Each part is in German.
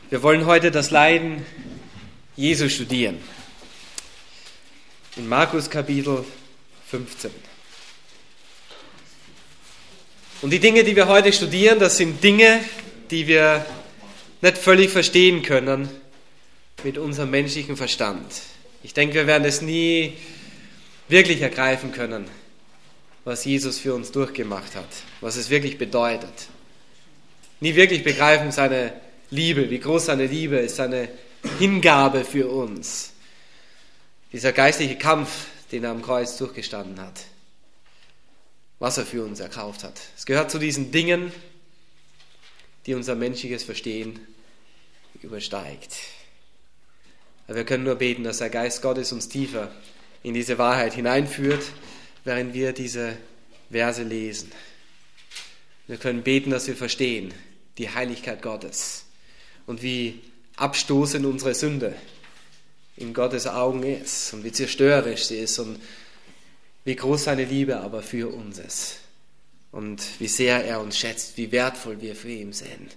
Wir wollen heute das Leiden Jesu studieren. In Markus Kapitel 15. Und die Dinge, die wir heute studieren, das sind Dinge, die wir nicht völlig verstehen können mit unserem menschlichen Verstand. Ich denke, wir werden es nie wirklich ergreifen können, was Jesus für uns durchgemacht hat, was es wirklich bedeutet. Nie wirklich begreifen seine Liebe, wie groß seine Liebe ist, seine Hingabe für uns. Dieser geistliche Kampf, den er am Kreuz durchgestanden hat, was er für uns erkauft hat. Es gehört zu diesen Dingen, die unser menschliches Verstehen übersteigt. Aber wir können nur beten, dass der Geist Gottes uns tiefer in diese Wahrheit hineinführt, während wir diese Verse lesen. Wir können beten, dass wir verstehen die Heiligkeit Gottes und wie abstoßend unsere Sünde in Gottes Augen ist und wie zerstörerisch sie ist und wie groß seine Liebe aber für uns ist und wie sehr er uns schätzt, wie wertvoll wir für ihn sind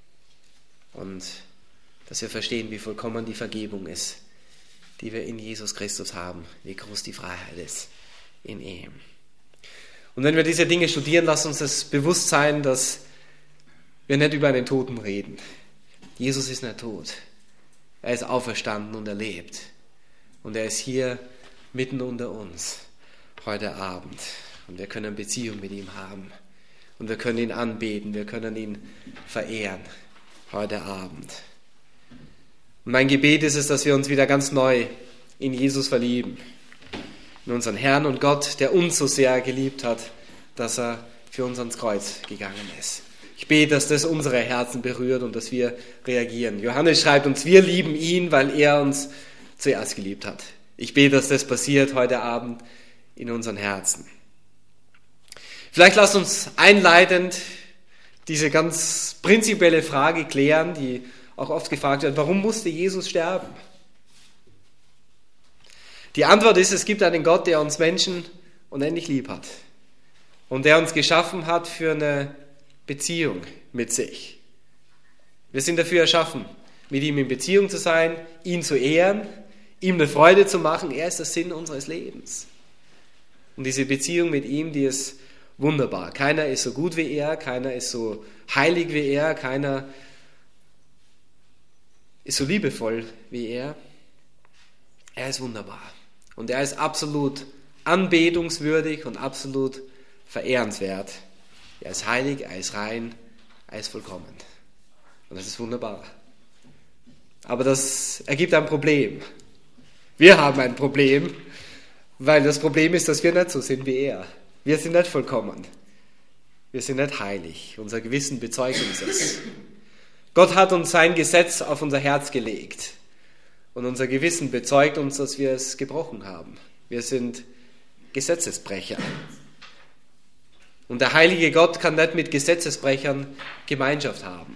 und dass wir verstehen, wie vollkommen die Vergebung ist, die wir in Jesus Christus haben, wie groß die Freiheit ist in ihm. Und wenn wir diese Dinge studieren, lasst uns das bewusst sein, dass wir nicht über einen Toten reden. Jesus ist nicht tot. Er ist auferstanden und er lebt. Und er ist hier mitten unter uns heute Abend. Und wir können eine Beziehung mit ihm haben. Und wir können ihn anbeten, wir können ihn verehren heute Abend. Und mein Gebet ist es, dass wir uns wieder ganz neu in Jesus verlieben. In unseren Herrn und Gott, der uns so sehr geliebt hat, dass er für uns ans Kreuz gegangen ist. Ich bete, dass das unsere Herzen berührt und dass wir reagieren. Johannes schreibt uns, wir lieben ihn, weil er uns zuerst geliebt hat. Ich bete, dass das passiert heute Abend in unseren Herzen. Vielleicht lasst uns einleitend diese ganz prinzipielle Frage klären, die auch oft gefragt wird, warum musste Jesus sterben? Die Antwort ist, es gibt einen Gott, der uns Menschen unendlich lieb hat und der uns geschaffen hat für eine Beziehung mit sich. Wir sind dafür erschaffen, mit ihm in Beziehung zu sein, ihn zu ehren, ihm eine Freude zu machen. Er ist der Sinn unseres Lebens. Und diese Beziehung mit ihm, die ist wunderbar. Keiner ist so gut wie er, keiner ist so heilig wie er, keiner ist so liebevoll wie er. Er ist wunderbar. Und er ist absolut anbetungswürdig und absolut verehrenswert. Er ist heilig, er ist rein, er ist vollkommen. Und das ist wunderbar. Aber das ergibt ein Problem. Wir haben ein Problem, weil das Problem ist, dass wir nicht so sind wie er. Wir sind nicht vollkommen. Wir sind nicht heilig. Unser Gewissen bezeugt uns das. Gott hat uns sein Gesetz auf unser Herz gelegt. Und unser Gewissen bezeugt uns, dass wir es gebrochen haben. Wir sind Gesetzesbrecher. Und der heilige Gott kann nicht mit Gesetzesbrechern Gemeinschaft haben.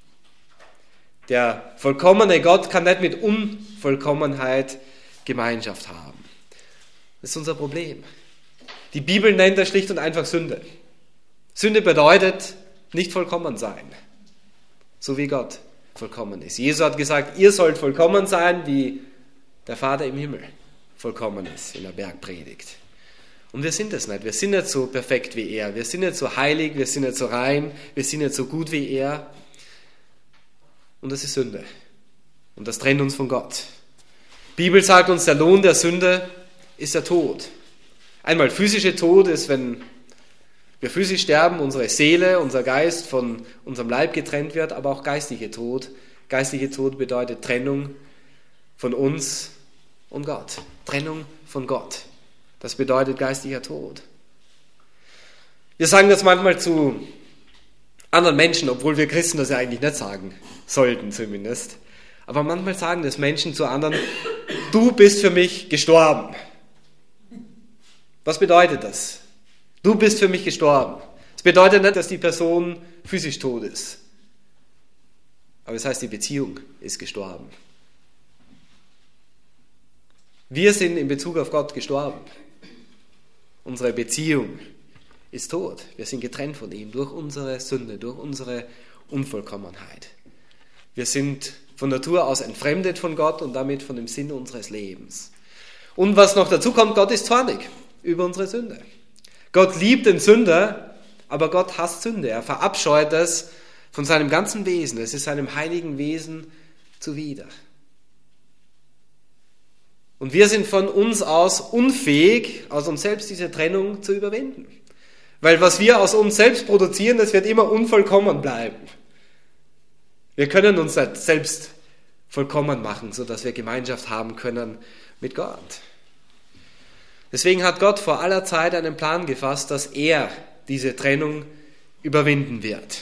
Der vollkommene Gott kann nicht mit Unvollkommenheit Gemeinschaft haben. Das ist unser Problem. Die Bibel nennt das schlicht und einfach Sünde. Sünde bedeutet nicht vollkommen sein, so wie Gott vollkommen ist. Jesus hat gesagt, ihr sollt vollkommen sein, wie der Vater im Himmel vollkommen ist, in der Bergpredigt. Und wir sind es nicht. Wir sind nicht so perfekt wie er. Wir sind nicht so heilig, wir sind nicht so rein, wir sind nicht so gut wie er. Und das ist Sünde. Und das trennt uns von Gott. Die Bibel sagt uns, der Lohn der Sünde ist der Tod. Einmal physischer Tod ist, wenn wir physisch sterben, unsere Seele, unser Geist von unserem Leib getrennt wird, aber auch geistlicher Tod. Geistlicher Tod bedeutet Trennung von uns und Gott. Trennung von Gott. Das bedeutet geistlicher Tod. Wir sagen das manchmal zu anderen Menschen, obwohl wir Christen das ja eigentlich nicht sagen sollten zumindest. Aber manchmal sagen das Menschen zu anderen, du bist für mich gestorben. Was bedeutet das? Du bist für mich gestorben. Das bedeutet nicht, dass die Person physisch tot ist. Aber es heißt, die Beziehung ist gestorben. Wir sind in Bezug auf Gott gestorben. Unsere Beziehung ist tot. Wir sind getrennt von ihm durch unsere Sünde, durch unsere Unvollkommenheit. Wir sind von Natur aus entfremdet von Gott und damit von dem Sinn unseres Lebens. Und was noch dazu kommt, Gott ist zornig über unsere Sünde. Gott liebt den Sünder, aber Gott hasst Sünde. Er verabscheut es von seinem ganzen Wesen. Es ist seinem heiligen Wesen zuwider. Und wir sind von uns aus unfähig, aus uns selbst diese Trennung zu überwinden. Weil was wir aus uns selbst produzieren, das wird immer unvollkommen bleiben. Wir können uns nicht selbst vollkommen machen, sodass wir Gemeinschaft haben können mit Gott. Deswegen hat Gott vor aller Zeit einen Plan gefasst, dass er diese Trennung überwinden wird.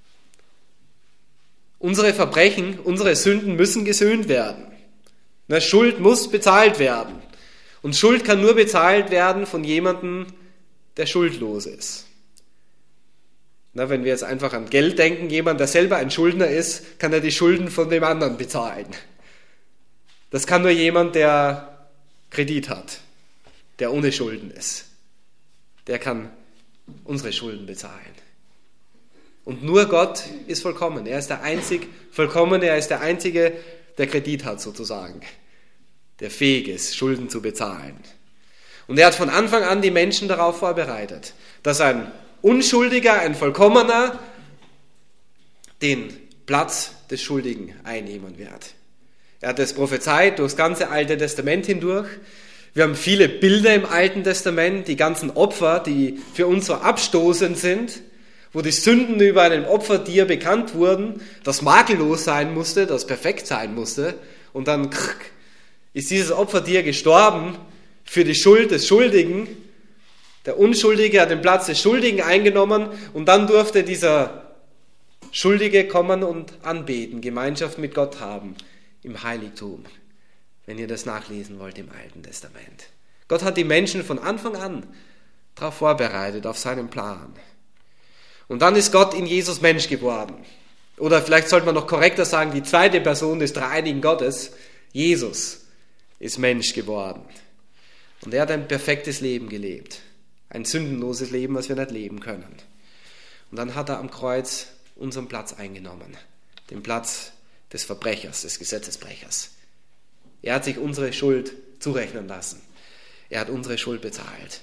Unsere Verbrechen, unsere Sünden müssen gesühnt werden. Schuld muss bezahlt werden. Und Schuld kann nur bezahlt werden von jemandem, der schuldlos ist. Wenn wir jetzt einfach an Geld denken, jemand, der selber ein Schuldner ist, kann er die Schulden von dem anderen bezahlen. Das kann nur jemand, der Kredit hat, der ohne Schulden ist. Der kann unsere Schulden bezahlen. Und nur Gott ist vollkommen. Er ist der einzig Vollkommene, er ist der Einzige, der Kredit hat sozusagen, der fähig ist, Schulden zu bezahlen. Und er hat von Anfang an die Menschen darauf vorbereitet, dass ein Unschuldiger, ein Vollkommener den Platz des Schuldigen einnehmen wird. Er hat es prophezeit durch das ganze Alte Testament hindurch. Wir haben viele Bilder im Alten Testament, die ganzen Opfer, die für uns so abstoßend sind, wo die Sünden über einem Opfertier bekannt wurden, das makellos sein musste, das perfekt sein musste. Und dann ist dieses Opfertier gestorben für die Schuld des Schuldigen. Der Unschuldige hat den Platz des Schuldigen eingenommen und dann durfte dieser Schuldige kommen und anbeten, Gemeinschaft mit Gott haben im Heiligtum, wenn ihr das nachlesen wollt im Alten Testament. Gott hat die Menschen von Anfang an darauf vorbereitet, auf seinen Plan. Und dann ist Gott in Jesus Mensch geworden. Oder vielleicht sollte man noch korrekter sagen, die zweite Person des dreieinigen Gottes, Jesus, ist Mensch geworden. Und er hat ein perfektes Leben gelebt. Ein sündenloses Leben, was wir nicht leben können. Und dann hat er am Kreuz unseren Platz eingenommen. Den Platz des Verbrechers, des Gesetzesbrechers. Er hat sich unsere Schuld zurechnen lassen. Er hat unsere Schuld bezahlt.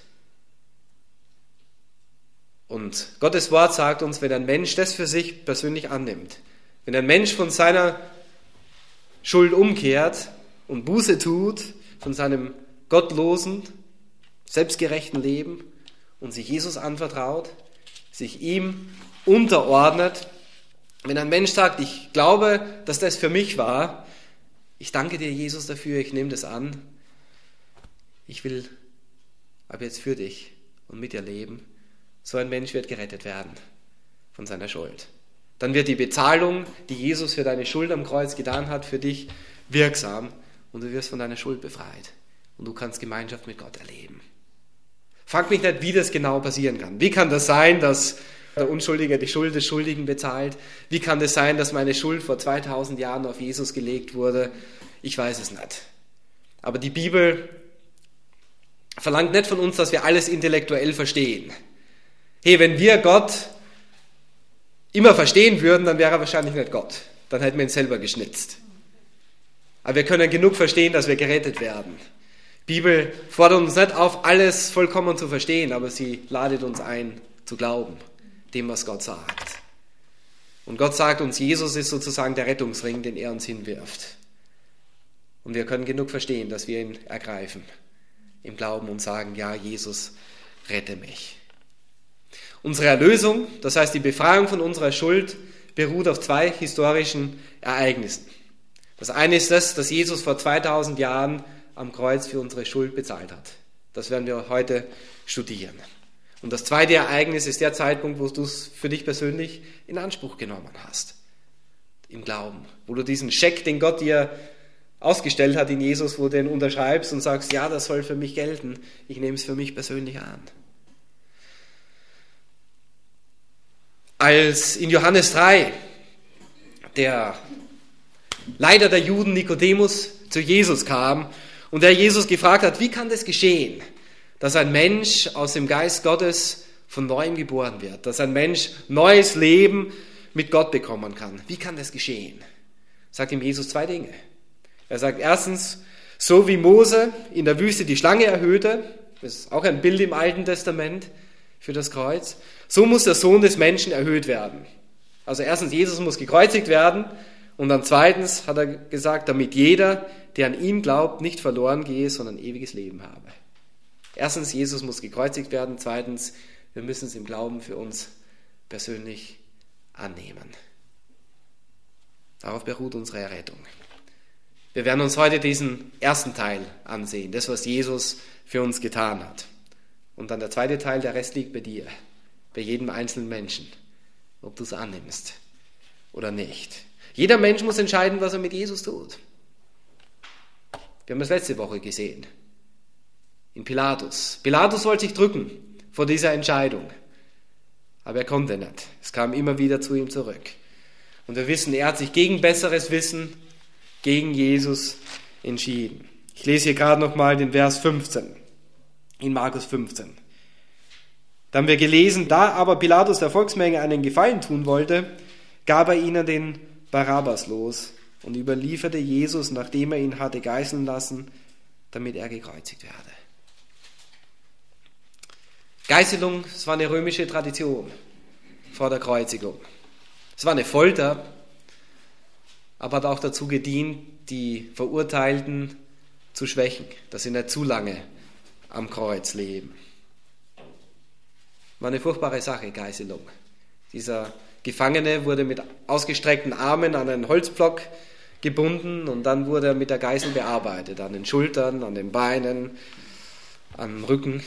Und Gottes Wort sagt uns, wenn ein Mensch das für sich persönlich annimmt, wenn ein Mensch von seiner Schuld umkehrt und Buße tut, von seinem gottlosen, selbstgerechten Leben und sich Jesus anvertraut, sich ihm unterordnet, wenn ein Mensch sagt, ich glaube, dass das für mich war, ich danke dir, Jesus, dafür, ich nehme das an, ich will ab jetzt für dich und mit dir leben, so ein Mensch wird gerettet werden von seiner Schuld. Dann wird die Bezahlung, die Jesus für deine Schuld am Kreuz getan hat, für dich wirksam und du wirst von deiner Schuld befreit und du kannst Gemeinschaft mit Gott erleben. Frag mich nicht, wie das genau passieren kann. Wie kann das sein, dass der Unschuldige die Schuld des Schuldigen bezahlt? Wie kann das sein, dass meine Schuld vor 2000 Jahren auf Jesus gelegt wurde? Ich weiß es nicht. Aber die Bibel verlangt nicht von uns, dass wir alles intellektuell verstehen. Hey, wenn wir Gott immer verstehen würden, dann wäre er wahrscheinlich nicht Gott. Dann hätten wir ihn selber geschnitzt. Aber wir können genug verstehen, dass wir gerettet werden. Die Bibel fordert uns nicht auf, alles vollkommen zu verstehen, aber sie ladet uns ein, zu glauben, dem, was Gott sagt. Und Gott sagt uns, Jesus ist sozusagen der Rettungsring, den er uns hinwirft. Und wir können genug verstehen, dass wir ihn ergreifen, im Glauben und sagen, ja, Jesus, rette mich. Unsere Erlösung, das heißt die Befreiung von unserer Schuld, beruht auf zwei historischen Ereignissen. Das eine ist das, dass Jesus vor 2000 Jahren am Kreuz für unsere Schuld bezahlt hat. Das werden wir heute studieren. Und das zweite Ereignis ist der Zeitpunkt, wo du es für dich persönlich in Anspruch genommen hast. Im Glauben. Wo du diesen Scheck, den Gott dir ausgestellt hat in Jesus, wo du den unterschreibst und sagst, ja, das soll für mich gelten. Ich nehme es für mich persönlich an. Als in Johannes 3 der Leiter der Juden Nikodemus zu Jesus kam und der Jesus gefragt hat, wie kann das geschehen, dass ein Mensch aus dem Geist Gottes von Neuem geboren wird, dass ein Mensch neues Leben mit Gott bekommen kann. Wie kann das geschehen? sagt ihm Jesus 2 Dinge. Er sagt erstens, so wie Mose in der Wüste die Schlange erhöhte, das ist auch ein Bild im Alten Testament für das Kreuz, so muss der Sohn des Menschen erhöht werden. Also erstens, Jesus muss gekreuzigt werden und dann zweitens hat er gesagt, damit jeder, der an ihn glaubt, nicht verloren gehe, sondern ewiges Leben habe. Erstens, Jesus muss gekreuzigt werden. Zweitens, wir müssen es im Glauben für uns persönlich annehmen. Darauf beruht unsere Errettung. Wir werden uns heute diesen ersten Teil ansehen, das, was Jesus für uns getan hat. Und dann der zweite Teil, der Rest liegt bei dir, bei jedem einzelnen Menschen, ob du es annimmst oder nicht. Jeder Mensch muss entscheiden, was er mit Jesus tut. Wir haben das letzte Woche gesehen. In Pilatus. Pilatus wollte sich drücken vor dieser Entscheidung. Aber er konnte nicht. Es kam immer wieder zu ihm zurück. Und wir wissen, er hat sich gegen besseres Wissen, gegen Jesus entschieden. Ich lese hier gerade nochmal den Vers 15. In Markus 15. Da haben wir gelesen, da aber Pilatus der Volksmenge einen Gefallen tun wollte, gab er ihnen den Barabbas los und überlieferte Jesus, nachdem er ihn hatte geißeln lassen, damit er gekreuzigt werde. Geißelung, das war eine römische Tradition vor der Kreuzigung. Es war eine Folter, aber hat auch dazu gedient, die Verurteilten zu schwächen, dass sie nicht zu lange am Kreuz leben. War eine furchtbare Sache, Geißelung. Dieser Gefangene wurde mit ausgestreckten Armen an einen Holzpflock gebunden und dann wurde er mit der Geißel bearbeitet, an den Schultern, an den Beinen, am Rücken.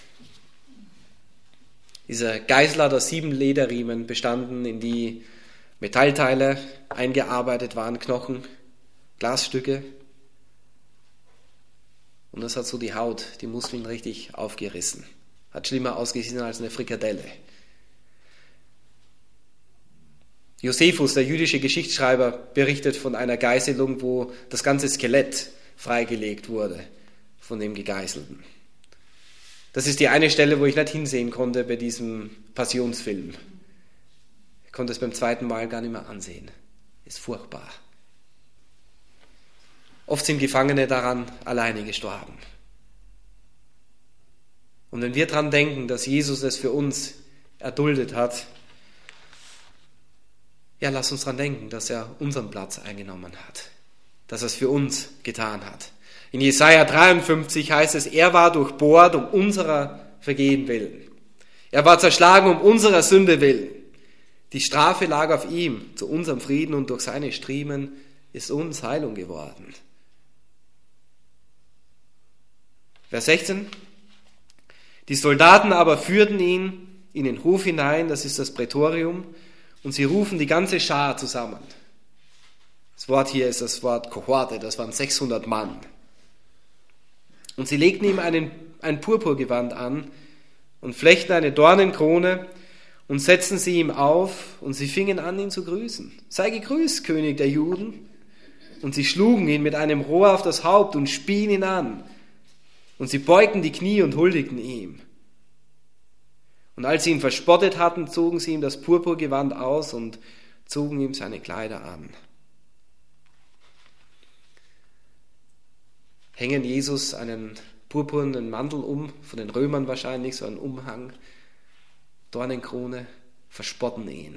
Dieser Geißel hat aus 7 Lederriemen bestanden, in die Metallteile eingearbeitet waren, Knochen, Glasstücke. Und das hat so die Haut, die Muskeln richtig aufgerissen. Hat schlimmer ausgesehen als eine Frikadelle. Josephus, der jüdische Geschichtsschreiber, berichtet von einer Geißelung, wo das ganze Skelett freigelegt wurde von dem Gegeißelten. Das ist die eine Stelle, wo ich nicht hinsehen konnte bei diesem Passionsfilm. Ich konnte es beim zweiten Mal gar nicht mehr ansehen. Ist furchtbar. Oft sind Gefangene daran alleine gestorben. Und wenn wir daran denken, dass Jesus es für uns erduldet hat, ja, lass uns daran denken, dass er unseren Platz eingenommen hat, dass er es für uns getan hat. In Jesaja 53 heißt es, er war durchbohrt um unserer Vergehen willen. Er war zerschlagen um unserer Sünde willen. Die Strafe lag auf ihm zu unserem Frieden und durch seine Striemen ist uns Heilung geworden. Vers 16. Die Soldaten aber führten ihn in den Hof hinein, das ist das Prätorium, und sie rufen die ganze Schar zusammen. Das Wort hier ist das Wort Kohorte, das waren 600 Mann. Und sie legten ihm ein Purpurgewand an und flechten eine Dornenkrone und setzten sie ihm auf und sie fingen an, ihn zu grüßen. Sei gegrüßt, König der Juden. Und sie schlugen ihn mit einem Rohr auf das Haupt und spien ihn an. Und sie beugten die Knie und huldigten ihm. Und als sie ihn verspottet hatten, zogen sie ihm das Purpurgewand aus und zogen ihm seine Kleider an. Hängen Jesus einen purpurnen Mantel um, von den Römern wahrscheinlich, so einen Umhang, Dornenkrone, verspotten ihn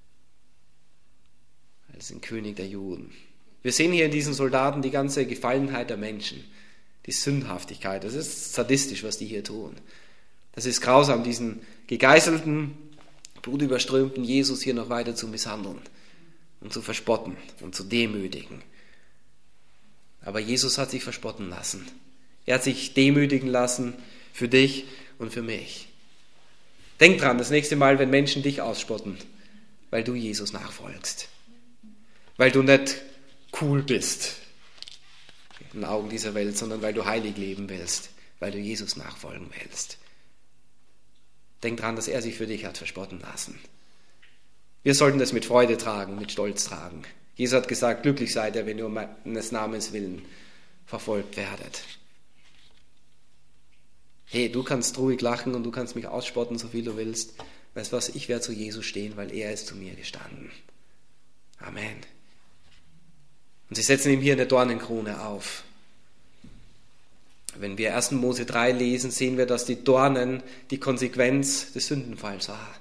als den König der Juden. Wir sehen hier in diesen Soldaten die ganze Gefallenheit der Menschen, die Sündhaftigkeit. Das ist sadistisch, was die hier tun. Das ist grausam, diesen gegeißelten, blutüberströmten Jesus hier noch weiter zu misshandeln und zu verspotten und zu demütigen. Aber Jesus hat sich verspotten lassen. Er hat sich demütigen lassen für dich und für mich. Denk dran, das nächste Mal, wenn Menschen dich ausspotten, weil du Jesus nachfolgst. Weil du nicht cool bist in den Augen dieser Welt, sondern weil du heilig leben willst, weil du Jesus nachfolgen willst. Denk dran, dass er sich für dich hat verspotten lassen. Wir sollten das mit Freude tragen, mit Stolz tragen. Jesus hat gesagt, glücklich seid ihr, wenn ihr um meines Namens willen verfolgt werdet. Hey, du kannst ruhig lachen und du kannst mich ausspotten, so viel du willst. Weißt du was, ich werde zu Jesus stehen, weil er ist zu mir gestanden. Amen. Und sie setzen ihm hier eine Dornenkrone auf. Wenn wir 1. Mose 3 lesen, sehen wir, dass die Dornen die Konsequenz des Sündenfalls war.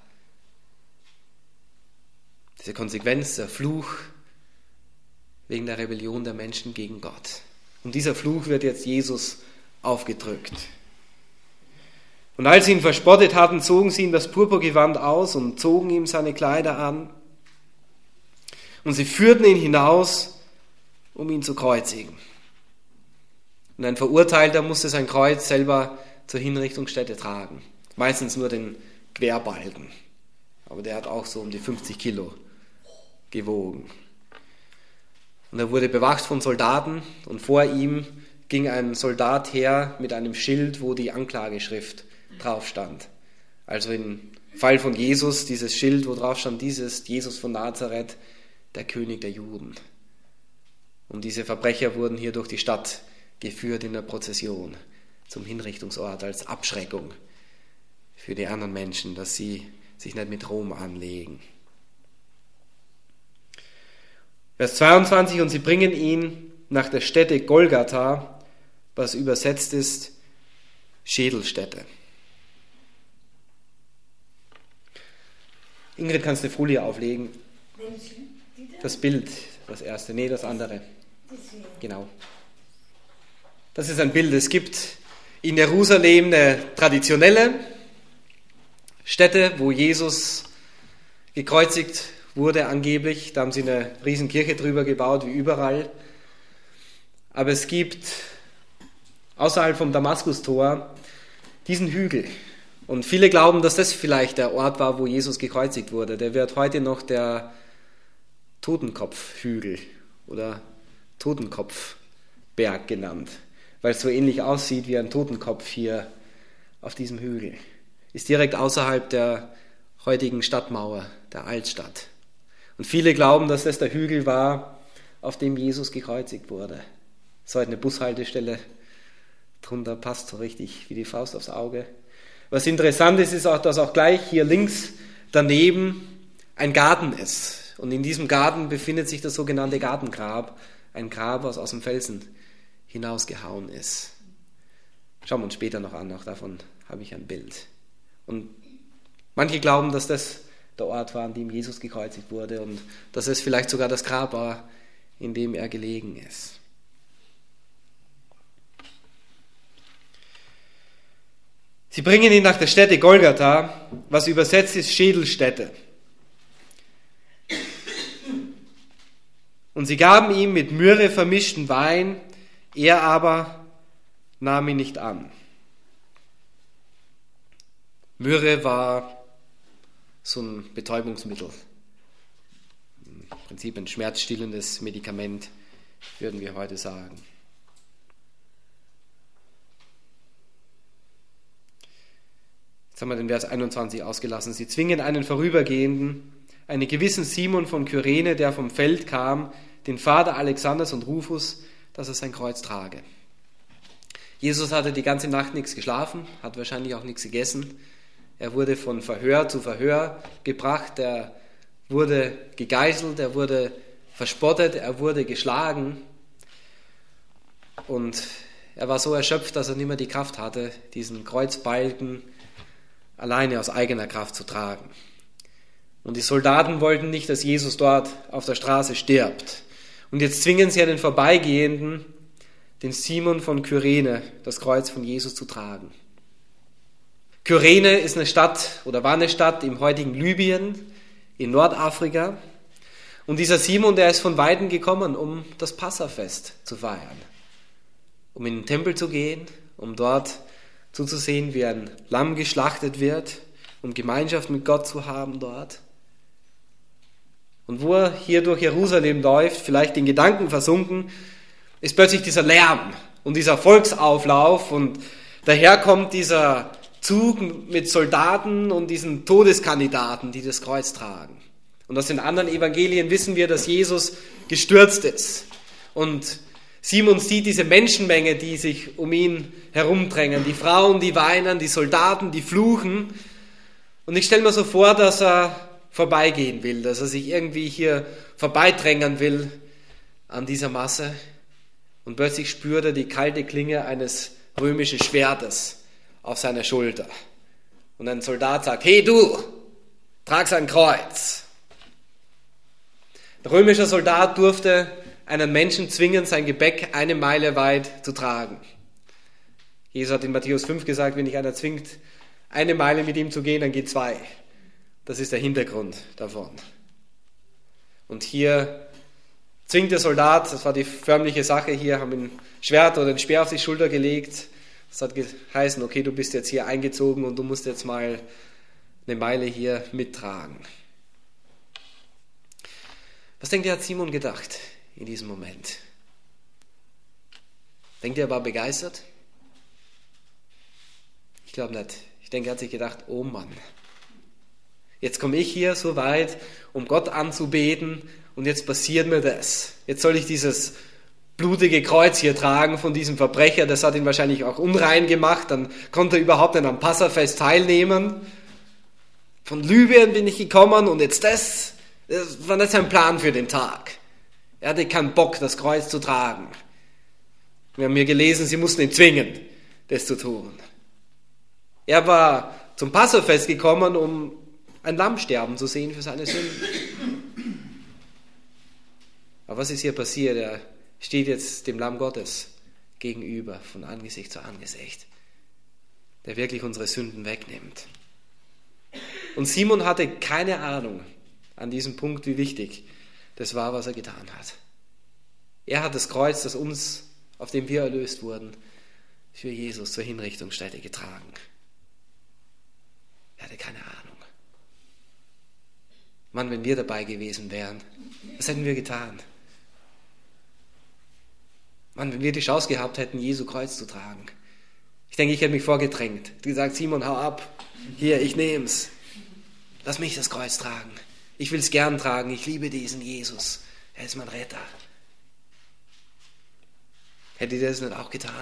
Diese Konsequenz, der Fluch wegen der Rebellion der Menschen gegen Gott. Und dieser Fluch wird jetzt Jesus aufgedrückt. Und als sie ihn verspottet hatten, zogen sie ihm das Purpurgewand aus und zogen ihm seine Kleider an. Und sie führten ihn hinaus, um ihn zu kreuzigen. Und ein Verurteilter musste sein Kreuz selber zur Hinrichtungsstätte tragen. Meistens nur den Querbalken. Aber der hat auch so um die 50 Kilo gewogen. Und er wurde bewacht von Soldaten und vor ihm ging ein Soldat her mit einem Schild, wo die Anklageschrift drauf stand. Also im Fall von Jesus, dieses Schild, wo drauf stand, dies ist Jesus von Nazareth, der König der Juden. Und diese Verbrecher wurden hier durch die Stadt geführt in der Prozession zum Hinrichtungsort als Abschreckung für die anderen Menschen, dass sie sich nicht mit Rom anlegen. Vers 22, und sie bringen ihn nach der Stätte Golgatha, was übersetzt ist Schädelstätte. Ingrid, kannst du eine Folie auflegen? Das Bild, das erste, das andere. Genau. Das ist ein Bild. Es gibt in Jerusalem eine traditionelle Stätte, wo Jesus gekreuzigt wurde angeblich. Da haben sie eine riesen Kirche drüber gebaut, wie überall. Aber es gibt außerhalb vom Damaskustor diesen Hügel. Und viele glauben, dass das vielleicht der Ort war, wo Jesus gekreuzigt wurde. Der wird heute noch der Totenkopfhügel oder Totenkopfberg genannt, weil es so ähnlich aussieht wie ein Totenkopf hier auf diesem Hügel. Ist direkt außerhalb der heutigen Stadtmauer, der Altstadt. Und viele glauben, dass das der Hügel war, auf dem Jesus gekreuzigt wurde. Das ist heute eine Bushaltestelle, drunter passt so richtig wie die Faust aufs Auge. Was interessant ist, ist auch, dass auch gleich hier links daneben ein Garten ist. Und in diesem Garten befindet sich das sogenannte Gartengrab, ein Grab, was aus dem Felsen hinausgehauen ist. Schauen wir uns später noch an, auch davon habe ich ein Bild. Und manche glauben, dass das der Ort war, an dem Jesus gekreuzigt wurde und dass es vielleicht sogar das Grab war, in dem er gelegen ist. Sie bringen ihn nach der Stätte Golgatha, was übersetzt ist Schädelstätte. Und sie gaben ihm mit Myrrhe vermischten Wein, er aber nahm ihn nicht an. Myrrhe war so ein Betäubungsmittel, im Prinzip ein schmerzstillendes Medikament, würden wir heute sagen. Jetzt haben wir den Vers 21 ausgelassen. Sie zwingen einen Vorübergehenden, einen gewissen Simon von Kyrene, der vom Feld kam, den Vater Alexanders und Rufus, dass er sein Kreuz trage. Jesus hatte die ganze Nacht nichts geschlafen, hat wahrscheinlich auch nichts gegessen. Er wurde von Verhör zu Verhör gebracht, er wurde gegeißelt, er wurde verspottet, er wurde geschlagen. Und er war so erschöpft, dass er nicht mehr die Kraft hatte, diesen Kreuzbalken alleine aus eigener Kraft zu tragen. Und die Soldaten wollten nicht, dass Jesus dort auf der Straße stirbt. Und jetzt zwingen sie einen Vorbeigehenden, den Simon von Kyrene, das Kreuz von Jesus zu tragen. Kyrene ist eine Stadt oder war eine Stadt im heutigen Libyen, in Nordafrika. Und dieser Simon, der ist von Weitem gekommen, um das Passafest zu feiern. Um in den Tempel zu gehen, um dort zuzusehen, wie ein Lamm geschlachtet wird, um Gemeinschaft mit Gott zu haben dort. Und wo er hier durch Jerusalem läuft, vielleicht in Gedanken versunken, ist plötzlich dieser Lärm und dieser Volksauflauf und daher kommt dieser Zug mit Soldaten und diesen Todeskandidaten, die das Kreuz tragen. Und aus den anderen Evangelien wissen wir, dass Jesus gestürzt ist. Und Simon sieht diese Menschenmenge, die sich um ihn herumdrängen, die Frauen, die weinen, die Soldaten, die fluchen. Und ich stelle mir so vor, dass er vorbeigehen will, dass er sich irgendwie hier vorbeidrängen will, an dieser Masse und plötzlich spürt er die kalte Klinge eines römischen Schwertes auf seiner Schulter. Und ein Soldat sagt, hey du, trag sein Kreuz. Der römische Soldat durfte einen Menschen zwingen, sein Gepäck 1 Meile weit zu tragen. Jesus hat in Matthäus 5 gesagt, wenn dich einer zwingt, 1 Meile mit ihm zu gehen, dann geht 2. Das ist der Hintergrund davon. Und hier zwingt der Soldat, das war die förmliche Sache hier, haben ein Schwert oder ein Speer auf die Schulter gelegt. Das hat geheißen, okay, du bist jetzt hier eingezogen und du musst jetzt mal 1 Meile hier mittragen. Was denkt ihr, hat Simon gedacht in diesem Moment? Denkt ihr, er war begeistert? Ich glaube nicht. Ich denke, er hat sich gedacht, oh Mann, jetzt komme ich hier so weit, um Gott anzubeten und jetzt passiert mir das. Jetzt soll ich dieses blutige Kreuz hier tragen von diesem Verbrecher, das hat ihn wahrscheinlich auch unrein gemacht, dann konnte er überhaupt nicht am Passafest teilnehmen. Von Libyen bin ich gekommen und jetzt das war nicht sein Plan für den Tag. Er hatte keinen Bock, das Kreuz zu tragen. Wir haben hier gelesen, sie mussten ihn zwingen, das zu tun. Er war zum Passafest gekommen, um ein Lamm sterben zu sehen für seine Sünden. Aber was ist hier passiert? Er steht jetzt dem Lamm Gottes gegenüber, von Angesicht zu Angesicht, der wirklich unsere Sünden wegnimmt. Und Simon hatte keine Ahnung an diesem Punkt, wie wichtig das war, was er getan hat. Er hat das Kreuz, das uns, auf dem wir erlöst wurden, für Jesus zur Hinrichtungsstätte getragen. Er hatte keine Ahnung. Mann, wenn wir dabei gewesen wären, was hätten wir getan? Mann, wenn wir die Chance gehabt hätten, Jesu Kreuz zu tragen. Ich denke, ich hätte mich vorgedrängt, gesagt, Simon, hau ab, hier, ich nehm's. Lass mich das Kreuz tragen. Ich will es gern tragen, ich liebe diesen Jesus. Er ist mein Retter. Hättet ihr das nicht auch getan?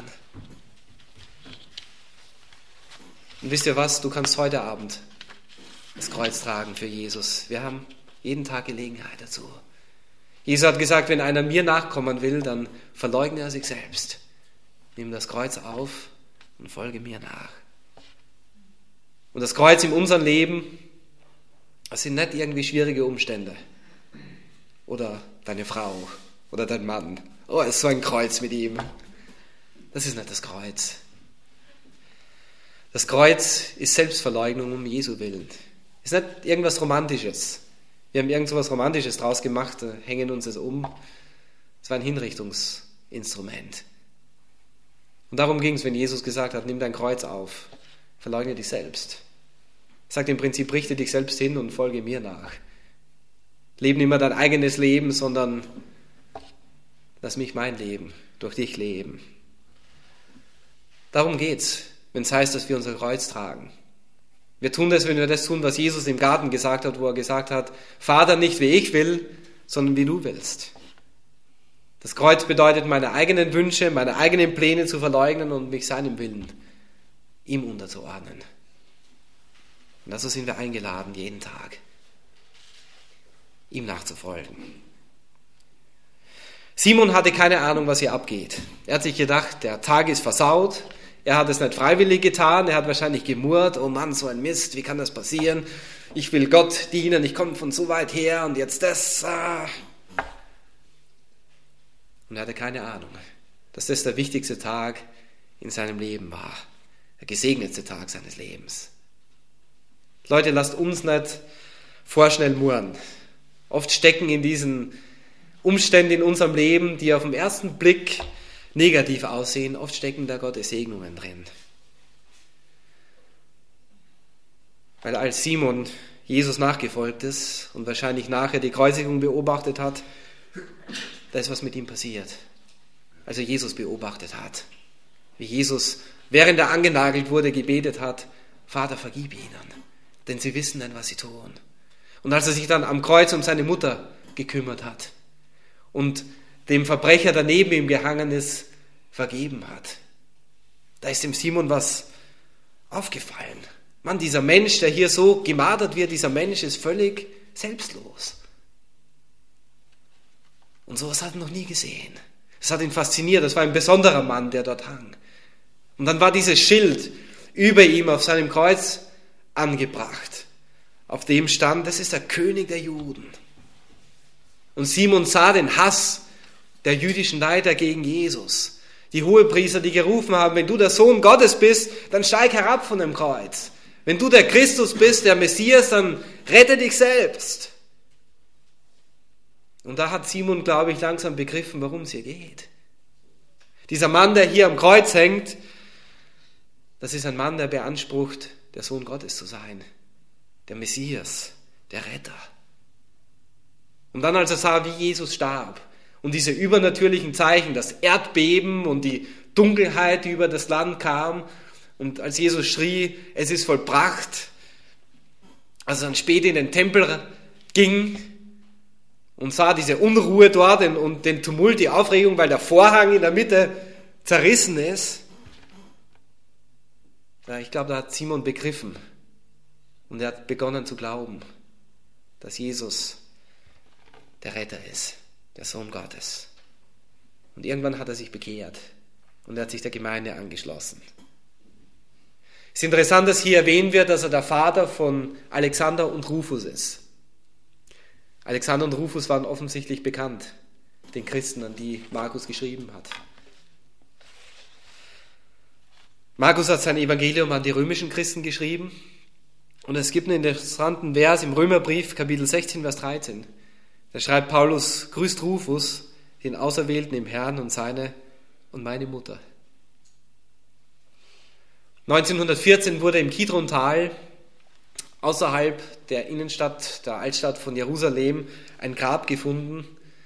Und wisst ihr was, du kannst heute Abend das Kreuz tragen für Jesus. Wir haben jeden Tag Gelegenheit dazu. Jesus hat gesagt, wenn einer mir nachkommen will, dann verleugne er sich selbst. Nimm das Kreuz auf und folge mir nach. Und das Kreuz in unserem Leben, das sind nicht irgendwie schwierige Umstände. Oder deine Frau oder dein Mann. Oh, ist so ein Kreuz mit ihm. Das ist nicht das Kreuz. Das Kreuz ist Selbstverleugnung um Jesu willen. Es ist nicht irgendwas Romantisches. Wir haben irgend so was Romantisches draus gemacht, hängen uns es um. Es war ein Hinrichtungsinstrument. Und darum ging es, wenn Jesus gesagt hat, nimm dein Kreuz auf, verleugne dich selbst. Er sagt im Prinzip, richte dich selbst hin und folge mir nach. Lebe nicht mehr dein eigenes Leben, sondern lass mich mein Leben durch dich leben. Darum geht's, wenn es heißt, dass wir unser Kreuz tragen. Wir tun das, wenn wir das tun, was Jesus im Garten gesagt hat, wo er gesagt hat, Vater, nicht wie ich will, sondern wie du willst. Das Kreuz bedeutet, meine eigenen Wünsche, meine eigenen Pläne zu verleugnen und mich seinem Willen, ihm unterzuordnen. Und dazu sind wir eingeladen, jeden Tag, ihm nachzufolgen. Simon hatte keine Ahnung, was hier abgeht. Er hat sich gedacht, der Tag ist versaut. Er hat es nicht freiwillig getan. Er hat wahrscheinlich gemurrt, oh Mann, so ein Mist, wie kann das passieren? Ich will Gott dienen, ich komme von so weit her und jetzt das. Und er hatte keine Ahnung, dass das der wichtigste Tag in seinem Leben war. Der gesegnetste Tag seines Lebens. Leute, lasst uns nicht vorschnell murren. Oft stecken in diesen Umständen in unserem Leben, die auf den ersten Blick negativ aussehen, oft stecken da Gottes Segnungen drin. Weil als Simon Jesus nachgefolgt ist und wahrscheinlich nachher die Kreuzigung beobachtet hat, da ist was mit ihm passiert. Also Jesus beobachtet hat, wie Jesus, während er angenagelt wurde, gebetet hat, Vater, vergib ihnen, denn sie wissen nicht, was sie tun. Und als er sich dann am Kreuz um seine Mutter gekümmert hat und dem Verbrecher, der neben ihm gehangen ist, vergeben hat, da ist dem Simon was aufgefallen. Mann, dieser Mensch, der hier so gemartert wird, dieser Mensch ist völlig selbstlos. Und sowas hat er noch nie gesehen. Das hat ihn fasziniert, das war ein besonderer Mann, der dort hang. Und dann war dieses Schild über ihm auf seinem Kreuz angebracht. Auf dem stand, das ist der König der Juden. Und Simon sah den Hass der jüdischen Leiter gegen Jesus. Die Hohepriester, die gerufen haben, wenn du der Sohn Gottes bist, dann steig herab von dem Kreuz. Wenn du der Christus bist, der Messias, dann rette dich selbst. Und da hat Simon, glaube ich, langsam begriffen, worum es hier geht. Dieser Mann, der hier am Kreuz hängt, das ist ein Mann, der beansprucht, der Sohn Gottes zu sein. Der Messias, der Retter. Und dann, als er sah, wie Jesus starb und diese übernatürlichen Zeichen, das Erdbeben und die Dunkelheit, die über das Land kam, und als Jesus schrie, es ist vollbracht, als er dann spät in den Tempel ging und sah diese Unruhe dort und den Tumult, die Aufregung, weil der Vorhang in der Mitte zerrissen ist, ja, ich glaube, da hat Simon begriffen und er hat begonnen zu glauben, dass Jesus der Retter ist, der Sohn Gottes. Und irgendwann hat er sich bekehrt und er hat sich der Gemeinde angeschlossen. Es ist interessant, dass hier erwähnt wird, dass er der Vater von Alexander und Rufus ist. Alexander und Rufus waren offensichtlich bekannt, den Christen, an die Markus geschrieben hat. Markus hat sein Evangelium an die römischen Christen geschrieben und es gibt einen interessanten Vers im Römerbrief, Kapitel 16, Vers 13. Da schreibt Paulus, grüßt Rufus, den Auserwählten im Herrn und seine und meine Mutter. 1914 wurde im Kidrontal außerhalb der Innenstadt, der Altstadt von Jerusalem, ein Grab gefunden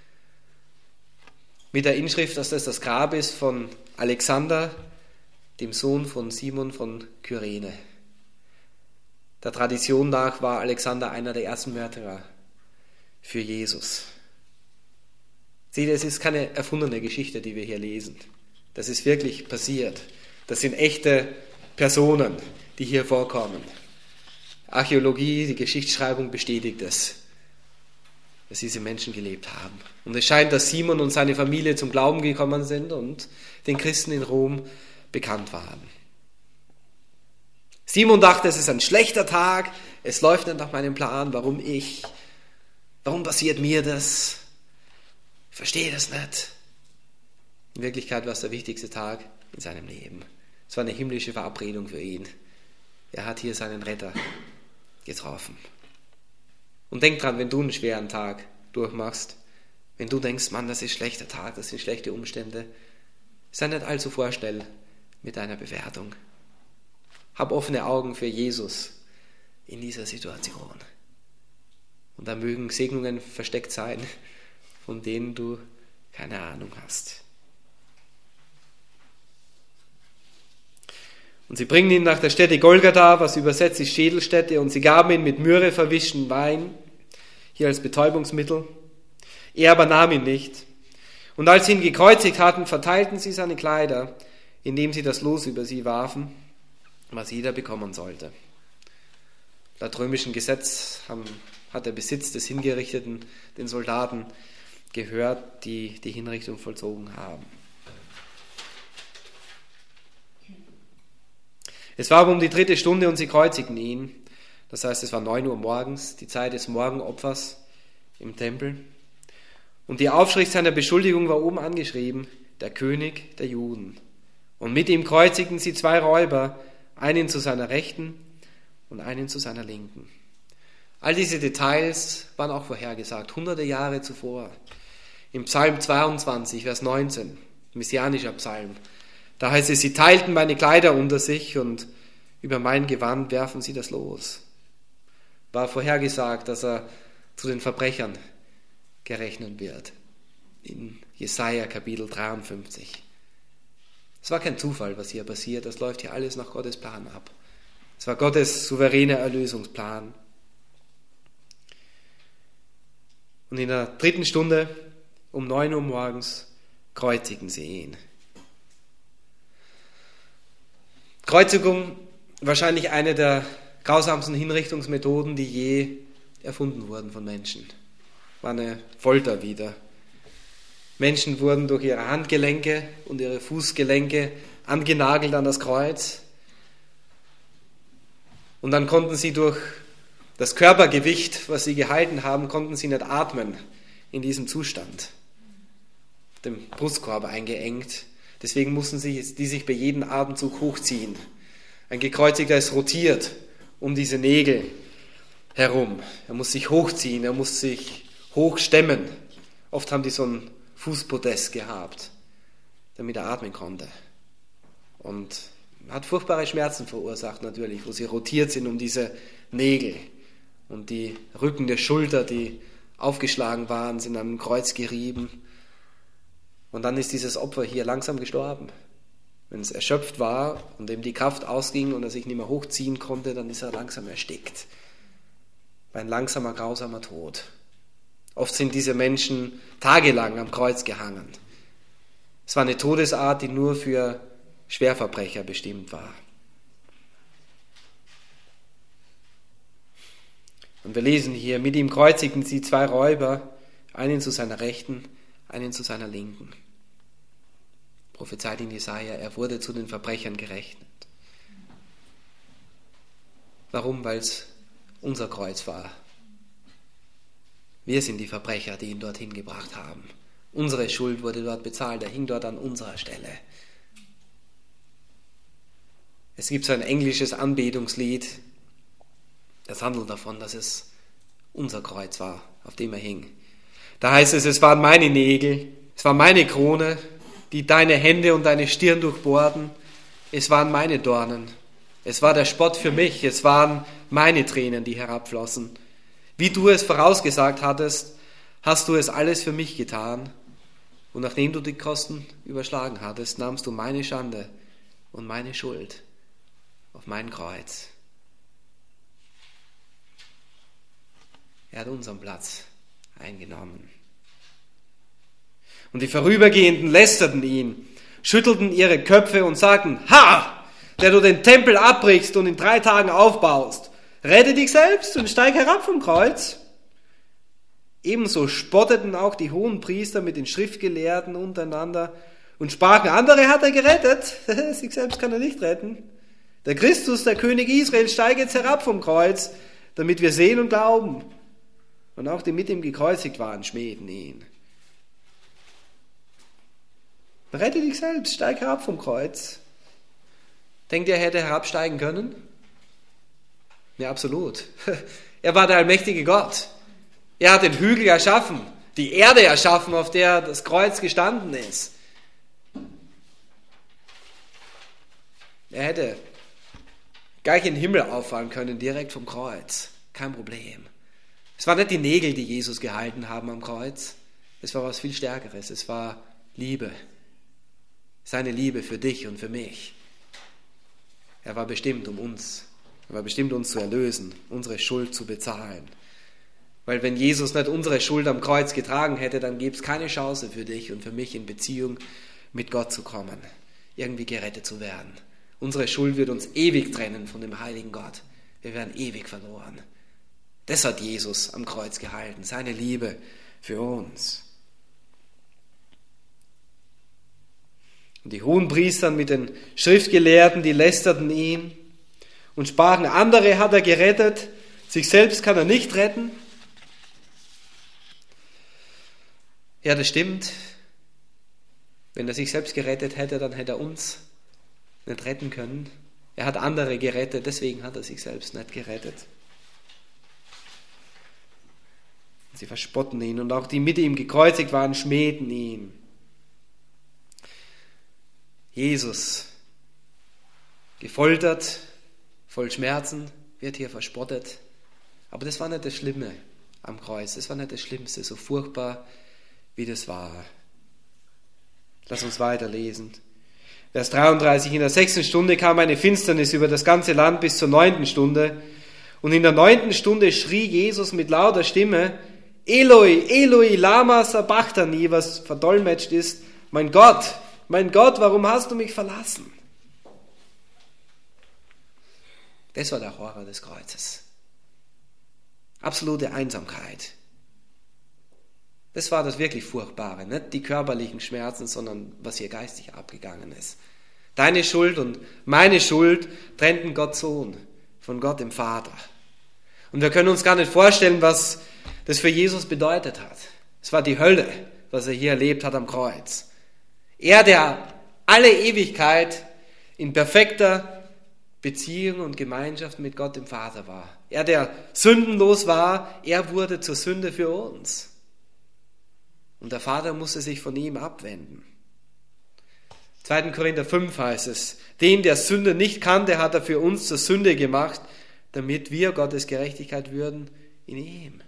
mit der Inschrift, dass das Grab ist von Alexander, dem Sohn von Simon von Kyrene. Der Tradition nach war Alexander einer der ersten Märtyrer für Jesus. Seht ihr, es ist keine erfundene Geschichte, die wir hier lesen. Das ist wirklich passiert. Das sind echte Personen, die hier vorkommen. Archäologie, die Geschichtsschreibung bestätigt es, dass diese Menschen gelebt haben. Und es scheint, dass Simon und seine Familie zum Glauben gekommen sind und den Christen in Rom bekannt waren. Simon dachte, es ist ein schlechter Tag, es läuft nicht nach meinem Plan, warum passiert mir das? Ich verstehe das nicht. In Wirklichkeit war es der wichtigste Tag in seinem Leben. Es war eine himmlische Verabredung für ihn. Er hat hier seinen Retter getroffen. Und denk dran, wenn du einen schweren Tag durchmachst, wenn du denkst, Mann, das ist ein schlechter Tag, das sind schlechte Umstände, sei nicht allzu vorschnell mit deiner Bewertung. Hab offene Augen für Jesus in dieser Situation. Und da mögen Segnungen versteckt sein, von denen du keine Ahnung hast. Und sie bringen ihn nach der Stätte Golgatha, was übersetzt ist Schädelstätte, und sie gaben ihn mit Myrrhe verwischten Wein, hier als Betäubungsmittel. Er aber nahm ihn nicht. Und als sie ihn gekreuzigt hatten, verteilten sie seine Kleider, indem sie das Los über sie warfen, was jeder bekommen sollte. Laut römischem Gesetz hat der Besitz des Hingerichteten den Soldaten gehört, die die Hinrichtung vollzogen haben. Es war aber um die 3. Stunde und sie kreuzigten ihn. Das heißt, es war 9 Uhr morgens, die Zeit des Morgenopfers im Tempel. Und die Aufschrift seiner Beschuldigung war oben angeschrieben, der König der Juden. Und mit ihm kreuzigten sie 2 Räuber, einen zu seiner Rechten und einen zu seiner Linken. All diese Details waren auch vorhergesagt, hunderte Jahre zuvor. Im Psalm 22, Vers 19, messianischer Psalm, da heißt es, sie teilten meine Kleider unter sich und über mein Gewand werfen sie das Los. War vorhergesagt, dass er zu den Verbrechern gerechnet wird. In Jesaja Kapitel 53. Es war kein Zufall, was hier passiert. Das läuft hier alles nach Gottes Plan ab. Es war Gottes souveräner Erlösungsplan. Und in der 3. Stunde um 9 Uhr morgens kreuzigen sie ihn. Kreuzigung, wahrscheinlich eine der grausamsten Hinrichtungsmethoden, die je erfunden wurden von Menschen. War eine Folter wieder. Menschen wurden durch ihre Handgelenke und ihre Fußgelenke angenagelt an das Kreuz. Und dann konnten sie durch das Körpergewicht, was sie gehalten haben, konnten sie nicht atmen in diesem Zustand. Dem Brustkorb eingeengt. Deswegen mussten die sich bei jedem Atemzug hochziehen. Ein Gekreuzigter ist rotiert um diese Nägel herum. Er muss sich hochziehen, er muss sich hochstemmen. Oft haben die so ein Fußpodest gehabt, damit er atmen konnte. Und hat furchtbare Schmerzen verursacht natürlich, wo sie rotiert sind um diese Nägel. Und die Rücken der Schulter, die aufgeschlagen waren, sind am Kreuz gerieben. Und dann ist dieses Opfer hier langsam gestorben. Wenn es erschöpft war und ihm die Kraft ausging und er sich nicht mehr hochziehen konnte, dann ist er langsam erstickt. Ein langsamer, grausamer Tod. Oft sind diese Menschen tagelang am Kreuz gehangen. Es war eine Todesart, die nur für Schwerverbrecher bestimmt war. Und wir lesen hier, mit ihm kreuzigten sie 2 Räuber, einen zu seiner Rechten, einen zu seiner Linken. Prophezeit in Jesaja, er wurde zu den Verbrechern gerechnet. Warum? Weil es unser Kreuz war. Wir sind die Verbrecher, die ihn dorthin gebracht haben. Unsere Schuld wurde dort bezahlt, er hing dort an unserer Stelle. Es gibt so ein englisches Anbetungslied, das handelt davon, dass es unser Kreuz war, auf dem er hing. Da heißt es, es waren meine Nägel, es war meine Krone, die deine Hände und deine Stirn durchbohrten. Es waren meine Dornen. Es war der Spott für mich. Es waren meine Tränen, die herabflossen. Wie du es vorausgesagt hattest, hast du es alles für mich getan. Und nachdem du die Kosten überschlagen hattest, nahmst du meine Schande und meine Schuld auf mein Kreuz. Er hat unseren Platz eingenommen. Und die Vorübergehenden lästerten ihn, schüttelten ihre Köpfe und sagten, ha, der du den Tempel abbrichst und in 3 Tagen aufbaust, rette dich selbst und steig herab vom Kreuz. Ebenso spotteten auch die Hohenpriester mit den Schriftgelehrten untereinander und sprachen, andere hat er gerettet, sich selbst kann er nicht retten. Der Christus, der König Israel, steigt jetzt herab vom Kreuz, damit wir sehen und glauben. Und auch die mit ihm gekreuzigt waren, schmähten ihn. Rette dich selbst, steig herab vom Kreuz. Denkt ihr, er hätte herabsteigen können? Ja, absolut. Er war der allmächtige Gott. Er hat den Hügel erschaffen, die Erde erschaffen, auf der das Kreuz gestanden ist. Er hätte gleich in den Himmel auffahren können, direkt vom Kreuz. Kein Problem. Es waren nicht die Nägel, die Jesus gehalten haben am Kreuz. Es war was viel Stärkeres. Es war Liebe. Seine Liebe für dich und für mich. Er war bestimmt, uns zu erlösen, unsere Schuld zu bezahlen. Weil wenn Jesus nicht unsere Schuld am Kreuz getragen hätte, dann gäbe es keine Chance für dich und für mich in Beziehung mit Gott zu kommen, irgendwie gerettet zu werden. Unsere Schuld wird uns ewig trennen von dem heiligen Gott. Wir werden ewig verloren. Das hat Jesus am Kreuz gehalten, seine Liebe für uns. Und die Hohenpriester mit den Schriftgelehrten, die lästerten ihn und sprachen, andere hat er gerettet, sich selbst kann er nicht retten. Ja, das stimmt. Wenn er sich selbst gerettet hätte, dann hätte er uns nicht retten können. Er hat andere gerettet, deswegen hat er sich selbst nicht gerettet. Sie verspotten ihn und auch die mit ihm gekreuzigt waren, schmähten ihn. Jesus, gefoltert, voll Schmerzen, wird hier verspottet. Aber das war nicht das Schlimme am Kreuz, das war nicht das Schlimmste, so furchtbar wie das war. Lass uns weiterlesen. Vers 33, in der 6. Stunde kam eine Finsternis über das ganze Land bis zur 9. Stunde. Und in der 9. Stunde schrie Jesus mit lauter Stimme, Eloi, Eloi, lama sabachthani, was verdolmetscht ist, mein Gott, warum hast du mich verlassen? Das war der Horror des Kreuzes. Absolute Einsamkeit. Das war das wirklich Furchtbare. Nicht die körperlichen Schmerzen, sondern was hier geistig abgegangen ist. Deine Schuld und meine Schuld trennten Gott Sohn von Gott dem Vater. Und wir können uns gar nicht vorstellen, was das für Jesus bedeutet hat. Es war die Hölle, was er hier erlebt hat am Kreuz. Er, der alle Ewigkeit in perfekter Beziehung und Gemeinschaft mit Gott dem Vater war. Er, der sündenlos war, er wurde zur Sünde für uns. Und der Vater musste sich von ihm abwenden. 2. Korinther 5 heißt es, den, der Sünde nicht kannte, hat er für uns zur Sünde gemacht, damit wir Gottes Gerechtigkeit würden in ihm.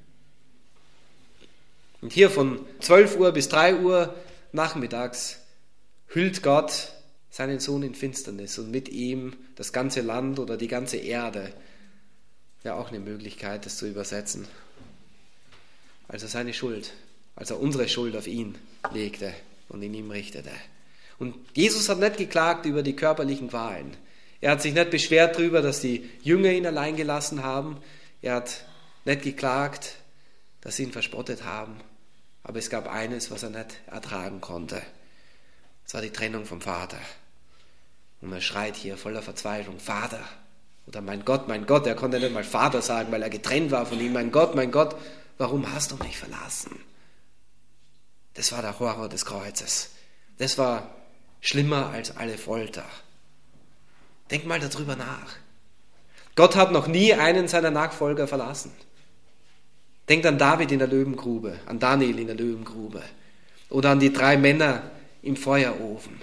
Und hier von 12 Uhr bis 3 Uhr nachmittags hüllt Gott seinen Sohn in Finsternis und mit ihm das ganze Land oder die ganze Erde. Wäre auch eine Möglichkeit, das zu übersetzen. Also seine Schuld, als er unsere Schuld auf ihn legte und in ihm richtete. Und Jesus hat nicht geklagt über die körperlichen Qualen. Er hat sich nicht beschwert darüber, dass die Jünger ihn allein gelassen haben. Er hat nicht geklagt, dass sie ihn verspottet haben. Aber es gab eines, was er nicht ertragen konnte. Das war die Trennung vom Vater. Und er schreit hier voller Verzweiflung, Vater. Oder mein Gott, er konnte nicht mal Vater sagen, weil er getrennt war von ihm. Mein Gott, warum hast du mich verlassen? Das war der Horror des Kreuzes. Das war schlimmer als alle Folter. Denk mal darüber nach. Gott hat noch nie einen seiner Nachfolger verlassen. Denkt an David in der Löwengrube, an Daniel in der Löwengrube oder an die 3 Männer im Feuerofen.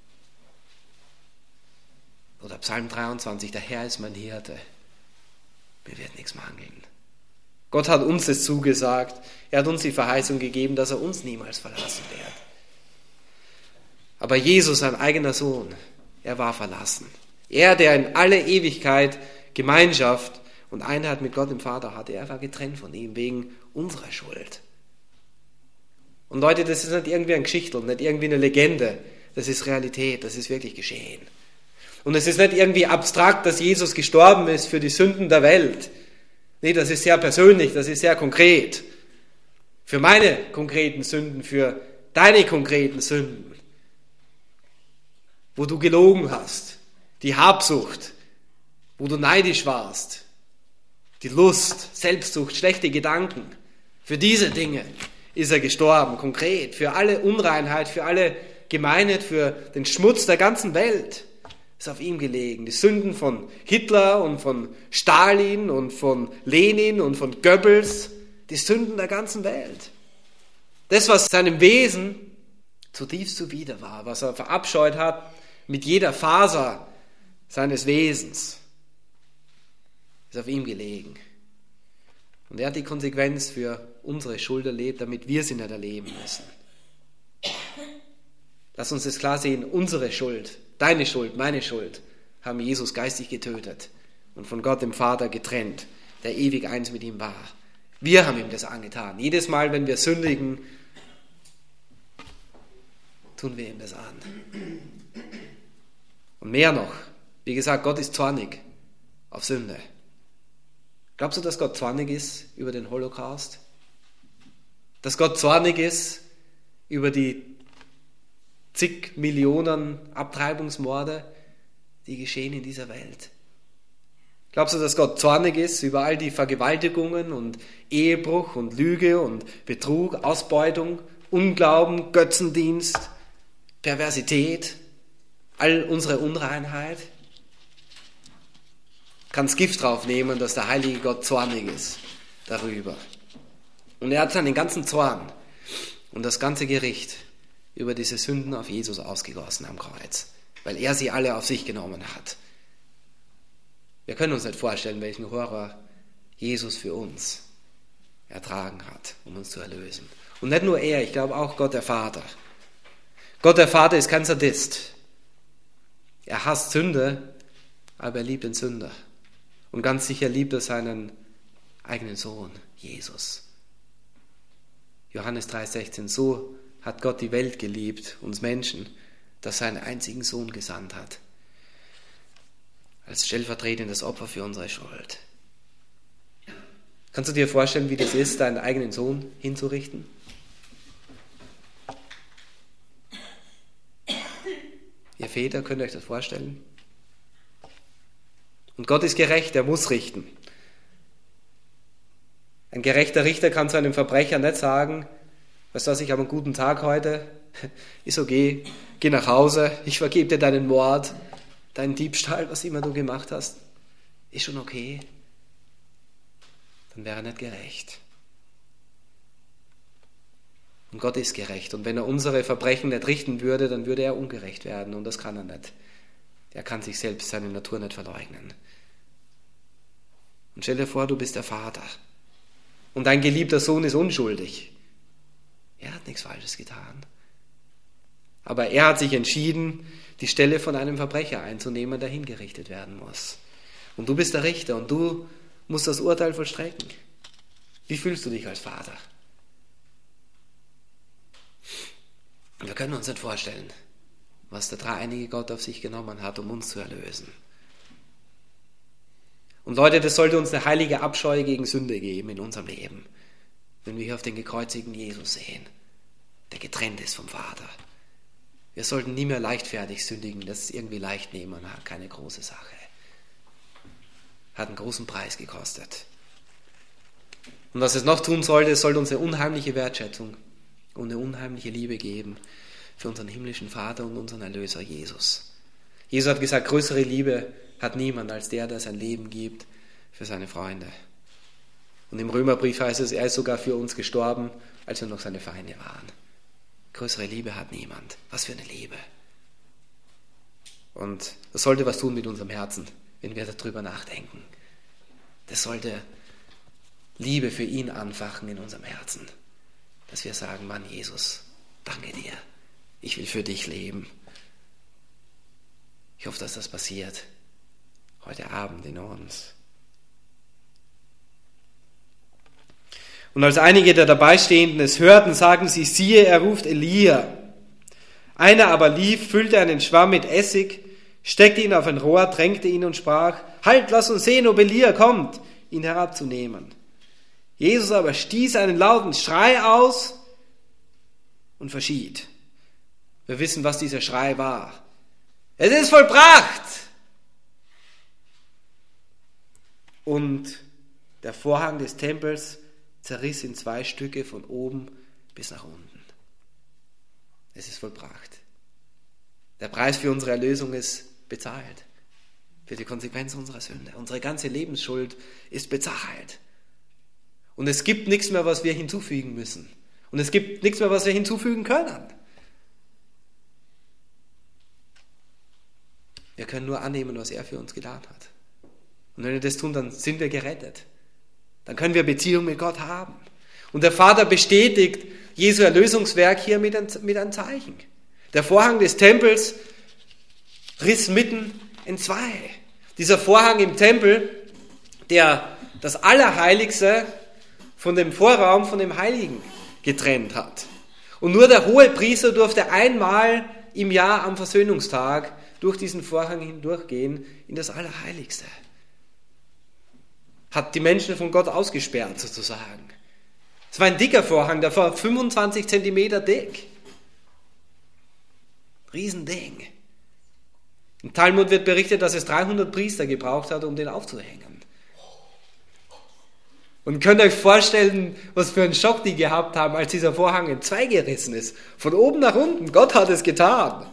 Oder Psalm 23, der Herr ist mein Hirte, mir wird nichts mangeln. Gott hat uns das zugesagt, er hat uns die Verheißung gegeben, dass er uns niemals verlassen wird. Aber Jesus, sein eigener Sohn, er war verlassen. Er, der in alle Ewigkeit Gemeinschaft und Einheit mit Gott dem Vater hatte, er war getrennt von ihm wegen unserer Schuld. Und Leute, das ist nicht irgendwie ein Geschichtel, nicht irgendwie eine Legende, das ist Realität, das ist wirklich geschehen. Und es ist nicht irgendwie abstrakt, dass Jesus gestorben ist für die Sünden der Welt. Nee, das ist sehr persönlich, das ist sehr konkret. Für meine konkreten Sünden, für deine konkreten Sünden. Wo du gelogen hast, die Habsucht, wo du neidisch warst, die Lust, Selbstsucht, schlechte Gedanken. Für diese Dinge ist er gestorben, konkret. Für alle Unreinheit, für alle Gemeinheit, für den Schmutz der ganzen Welt ist auf ihm gelegen. Die Sünden von Hitler und von Stalin und von Lenin und von Goebbels, die Sünden der ganzen Welt. Das, was seinem Wesen zutiefst zuwider war, was er verabscheut hat mit jeder Faser seines Wesens, ist auf ihm gelegen. Und er hat die Konsequenz für unsere Schuld erlebt, damit wir sie nicht erleben müssen. Lass uns das klar sehen, unsere Schuld, deine Schuld, meine Schuld, haben Jesus geistig getötet und von Gott dem Vater getrennt, der ewig eins mit ihm war. Wir haben ihm das angetan. Jedes Mal, wenn wir sündigen, tun wir ihm das an. Und mehr noch, wie gesagt, Gott ist zornig auf Sünde. Glaubst du, dass Gott zornig ist über den Holocaust? Dass Gott zornig ist über die zig Millionen Abtreibungsmorde, die geschehen in dieser Welt? Glaubst du, dass Gott zornig ist über all die Vergewaltigungen und Ehebruch und Lüge und Betrug, Ausbeutung, Unglauben, Götzendienst, Perversität, all unsere Unreinheit? Kannst Gift drauf nehmen, dass der heilige Gott zornig ist darüber. Und er hat seinen ganzen Zorn und das ganze Gericht über diese Sünden auf Jesus ausgegossen am Kreuz, weil er sie alle auf sich genommen hat. Wir können uns nicht vorstellen, welchen Horror Jesus für uns ertragen hat, um uns zu erlösen. Und nicht nur er, ich glaube auch Gott der Vater. Gott der Vater ist kein Sadist. Er hasst Sünde, aber er liebt den Sünder. Und ganz sicher liebt er seinen eigenen Sohn, Jesus. Johannes 3,16, so hat Gott die Welt geliebt, uns Menschen, dass er seinen einzigen Sohn gesandt hat. Als stellvertretendes Opfer für unsere Schuld. Kannst du dir vorstellen, wie das ist, deinen eigenen Sohn hinzurichten? Väter, könnt ihr euch das vorstellen? Und Gott ist gerecht, er muss richten. Ein gerechter Richter kann zu einem Verbrecher nicht sagen, weißt du was, ich habe einen guten Tag heute, ist okay, geh nach Hause, ich vergebe dir deinen Mord, deinen Diebstahl, was immer du gemacht hast, ist schon okay. Dann wäre er nicht gerecht. Und Gott ist gerecht. Und wenn er unsere Verbrechen nicht richten würde, dann würde er ungerecht werden. Und das kann er nicht. Er kann sich selbst, seine Natur nicht verleugnen. Und stell dir vor, du bist der Vater. Und dein geliebter Sohn ist unschuldig. Er hat nichts Falsches getan. Aber er hat sich entschieden, die Stelle von einem Verbrecher einzunehmen, der hingerichtet werden muss. Und du bist der Richter und du musst das Urteil vollstrecken. Wie fühlst du dich als Vater? Wir können uns nicht vorstellen, was der dreieinige Gott auf sich genommen hat, um uns zu erlösen. Und Leute, das sollte uns eine heilige Abscheu gegen Sünde geben in unserem Leben, wenn wir hier auf den gekreuzigten Jesus sehen, der getrennt ist vom Vater. Wir sollten nie mehr leichtfertig sündigen, das irgendwie leicht nehmen, keine große Sache. Hat einen großen Preis gekostet. Und was es noch tun sollte, es sollte uns eine unheimliche Wertschätzung und eine unheimliche Liebe geben für unseren himmlischen Vater und unseren Erlöser Jesus. Jesus hat gesagt, größere Liebe hat niemand als der sein Leben gibt für seine Freunde. Und im Römerbrief heißt es, er ist sogar für uns gestorben, als wir noch seine Feinde waren. Größere Liebe hat niemand. Was für eine Liebe. Und das sollte was tun mit unserem Herzen, wenn wir darüber nachdenken. Das sollte Liebe für ihn anfachen in unserem Herzen. Dass wir sagen, Mann Jesus, danke dir. Ich will für dich leben. Ich hoffe, dass das passiert. Heute Abend in uns. Und als einige der Dabeistehenden es hörten, sagen sie, siehe, er ruft Elia. Einer aber lief, füllte einen Schwamm mit Essig, steckte ihn auf ein Rohr, tränkte ihn und sprach, halt, lass uns sehen, ob Elia kommt, ihn herabzunehmen. Jesus aber stieß einen lauten Schrei aus und verschied. Wir wissen, was dieser Schrei war. Es ist vollbracht! Und der Vorhang des Tempels zerriss in 2 Stücke von oben bis nach unten. Es ist vollbracht. Der Preis für unsere Erlösung ist bezahlt. Für die Konsequenz unserer Sünde. Unsere ganze Lebensschuld ist bezahlt. Und es gibt nichts mehr, was wir hinzufügen müssen. Und es gibt nichts mehr, was wir hinzufügen können. Wir können nur annehmen, was er für uns getan hat. Und wenn wir das tun, dann sind wir gerettet. Dann können wir Beziehung mit Gott haben. Und der Vater bestätigt Jesu Erlösungswerk hier mit einem Zeichen. Der Vorhang des Tempels riss mitten in 2. Dieser Vorhang im Tempel, der das Allerheiligste von dem Vorraum, von dem Heiligen getrennt hat. Und nur der Hohepriester durfte einmal im Jahr am Versöhnungstag durch diesen Vorhang hindurchgehen in das Allerheiligste. Hat die Menschen von Gott ausgesperrt sozusagen. Es war ein dicker Vorhang, der war 25 Zentimeter dick. Riesending. Im Talmud wird berichtet, dass es 300 Priester gebraucht hat, um den aufzuhängen. Und könnt ihr euch vorstellen, was für einen Schock die gehabt haben, als dieser Vorhang in 2 gerissen ist. Von oben nach unten. Gott hat es getan.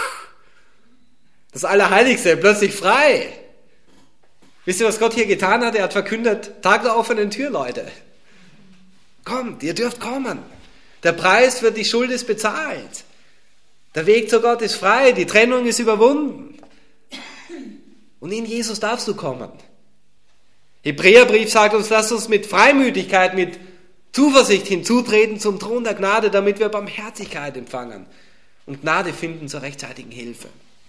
Das Allerheiligste, plötzlich frei. Wisst ihr, was Gott hier getan hat? Er hat verkündet, Tag der offenen Tür, Leute. Kommt, ihr dürft kommen. Der Preis für die Schuld ist bezahlt. Der Weg zu Gott ist frei, die Trennung ist überwunden. Und in Jesus darfst du kommen. Hebräerbrief sagt uns, lasst uns mit Freimütigkeit, mit Zuversicht hinzutreten zum Thron der Gnade, damit wir Barmherzigkeit empfangen und Gnade finden zur rechtzeitigen Hilfe.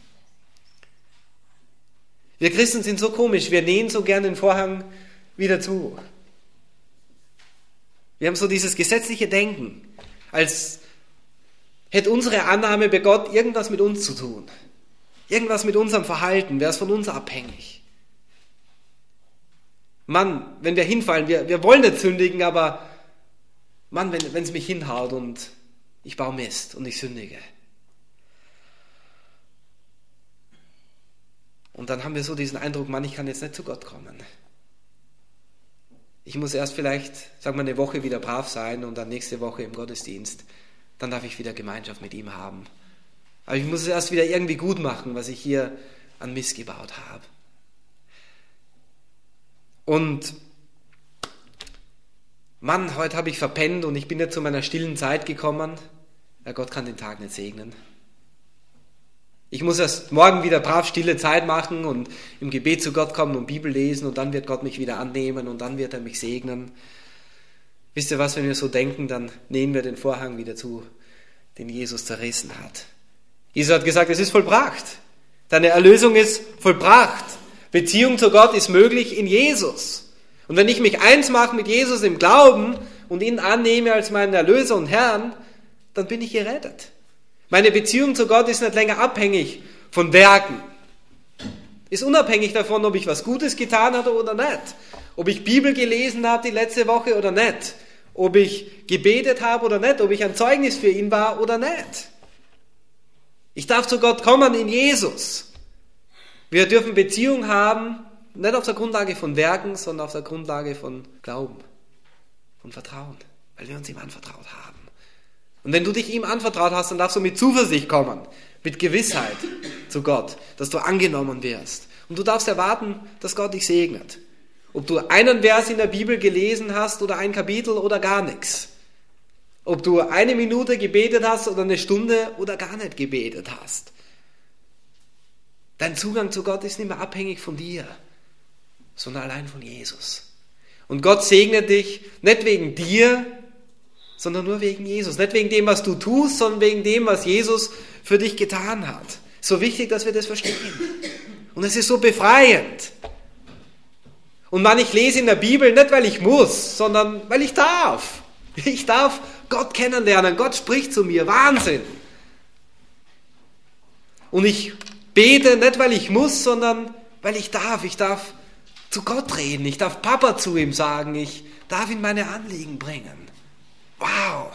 Wir Christen sind so komisch, wir nähen so gern den Vorhang wieder zu. Wir haben so dieses gesetzliche Denken, als hätte unsere Annahme bei Gott irgendwas mit uns zu tun. Irgendwas mit unserem Verhalten, wäre es von uns abhängig. Mann, wenn wir hinfallen, wir wollen nicht sündigen, aber Mann, wenn es mich hinhaut und ich baue Mist und ich sündige. dann haben wir so diesen Eindruck, Mann, ich kann jetzt nicht zu Gott kommen. Ich muss erst vielleicht, sagen wir, eine Woche wieder brav sein und dann nächste Woche im Gottesdienst. Dann darf ich wieder Gemeinschaft mit ihm haben. Aber ich muss es erst wieder irgendwie gut machen, was ich hier an Mist gebaut habe. Und Mann, heute habe ich verpennt und ich bin nicht zu meiner stillen Zeit gekommen. Ja, Gott kann den Tag nicht segnen. Ich muss erst morgen wieder brav stille Zeit machen und im Gebet zu Gott kommen und Bibel lesen und dann wird Gott mich wieder annehmen und dann wird er mich segnen. Wisst ihr was, wenn wir so denken, dann nähen wir den Vorhang wieder zu, den Jesus zerrissen hat. Jesus hat gesagt, es ist vollbracht. Deine Erlösung ist vollbracht. Beziehung zu Gott ist möglich in Jesus. Und wenn ich mich eins mache mit Jesus im Glauben und ihn annehme als meinen Erlöser und Herrn, dann bin ich gerettet. Meine Beziehung zu Gott ist nicht länger abhängig von Werken. Ist unabhängig davon, ob ich was Gutes getan habe oder nicht. Ob ich Bibel gelesen habe die letzte Woche oder nicht. Ob ich gebetet habe oder nicht. Ob ich ein Zeugnis für ihn war oder nicht. Ich darf zu Gott kommen in Jesus. Wir dürfen Beziehung haben, nicht auf der Grundlage von Werken, sondern auf der Grundlage von Glauben, von Vertrauen, weil wir uns ihm anvertraut haben. Und wenn du dich ihm anvertraut hast, dann darfst du mit Zuversicht kommen, mit Gewissheit zu Gott, dass du angenommen wirst. Und du darfst erwarten, dass Gott dich segnet. Ob du einen Vers in der Bibel gelesen hast oder ein Kapitel oder gar nichts. Ob du 1 Minute gebetet hast oder 1 Stunde oder gar nicht gebetet hast. Dein Zugang zu Gott ist nicht mehr abhängig von dir, sondern allein von Jesus. Und Gott segnet dich nicht wegen dir, sondern nur wegen Jesus. Nicht wegen dem, was du tust, sondern wegen dem, was Jesus für dich getan hat. So wichtig, dass wir das verstehen. Und es ist so befreiend. Und man, ich lese in der Bibel nicht, weil ich muss, sondern weil ich darf. Ich darf Gott kennenlernen. Gott spricht zu mir. Wahnsinn. Und ich bete nicht, weil ich muss, sondern weil ich darf. Ich darf zu Gott reden. Ich darf Papa zu ihm sagen. Ich darf ihm meine Anliegen bringen. Wow.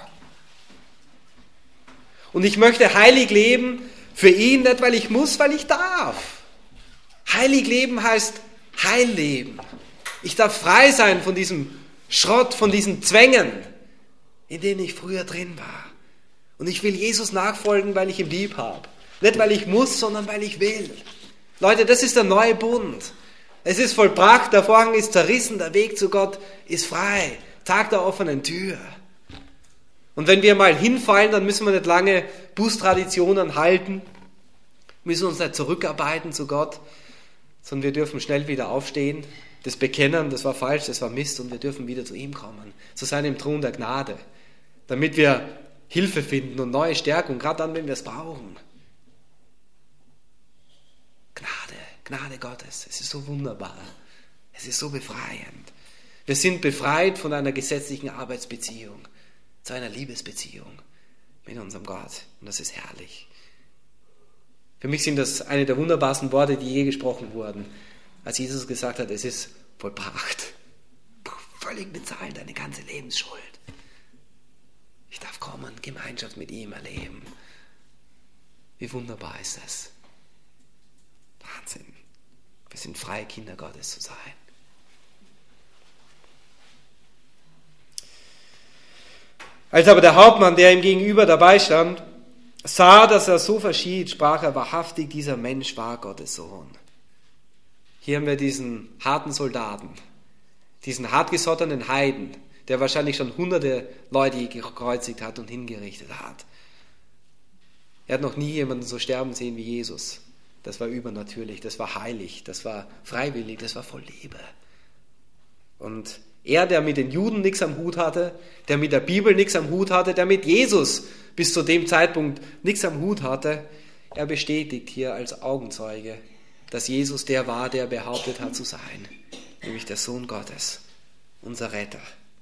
Und ich möchte heilig leben für ihn, nicht weil ich muss, weil ich darf. Heilig leben heißt heil leben. Ich darf frei sein von diesem Schrott, von diesen Zwängen, in denen ich früher drin war. Und ich will Jesus nachfolgen, weil ich ihn lieb habe. Nicht weil ich muss, sondern weil ich will. Leute, das ist der neue Bund. Es ist vollbracht, der Vorhang ist zerrissen, der Weg zu Gott ist frei. Tag der offenen Tür. Und wenn wir mal hinfallen, dann müssen wir nicht lange Bußtraditionen halten, müssen uns nicht zurückarbeiten zu Gott, sondern wir dürfen schnell wieder aufstehen, das bekennen, das war falsch, das war Mist und wir dürfen wieder zu ihm kommen, zu seinem Thron der Gnade, damit wir Hilfe finden und neue Stärkung, gerade dann, wenn wir es brauchen. Gnade Gottes, es ist so wunderbar, es ist so befreiend. Wir sind befreit von einer gesetzlichen Arbeitsbeziehung zu einer Liebesbeziehung mit unserem Gott. Und das ist herrlich. Für mich sind das eine der wunderbarsten Worte, die je gesprochen wurden, als Jesus gesagt hat, es ist vollbracht. Völlig bezahlt, deine ganze Lebensschuld. Ich darf kommen, Gemeinschaft mit ihm erleben. Wie wunderbar ist das? Wahnsinn. Wir sind freie Kinder Gottes zu sein. Als aber der Hauptmann, der ihm gegenüber dabei stand, sah, dass er so verschied, sprach er, wahrhaftig, dieser Mensch war Gottes Sohn. Hier haben wir diesen harten Soldaten, diesen hartgesottenen Heiden, der wahrscheinlich schon hunderte Leute gekreuzigt hat und hingerichtet hat. Er hat noch nie jemanden so sterben sehen wie Jesus. Das war übernatürlich, das war heilig, das war freiwillig, das war voll Liebe. Und er, der mit den Juden nichts am Hut hatte, der mit der Bibel nichts am Hut hatte, der mit Jesus bis zu dem Zeitpunkt nichts am Hut hatte, er bestätigt hier als Augenzeuge, dass Jesus der war, der behauptet hat zu sein, nämlich der Sohn Gottes, unser Retter.